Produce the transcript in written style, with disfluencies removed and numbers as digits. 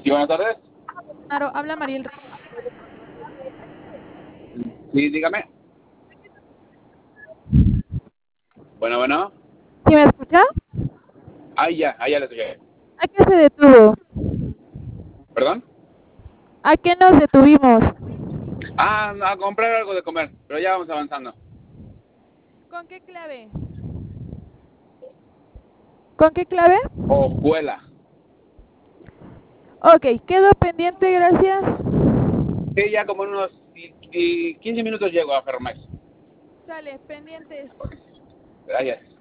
Sí, buenas tardes. Claro, habla Mariel. Sí, dígame. Bueno, bueno. ¿Sí me escucha? Ahí ya le escuché. ¿A qué se detuvo? ¿Perdón? ¿A qué nos detuvimos? No, a comprar algo de comer, pero ya vamos avanzando. ¿Con qué clave? ¿Con qué clave? Ojuela. Ok, quedo pendiente, gracias. Sí, ya como en unos 15 minutos llego a Ferromex. Sale, pendientes. Gracias.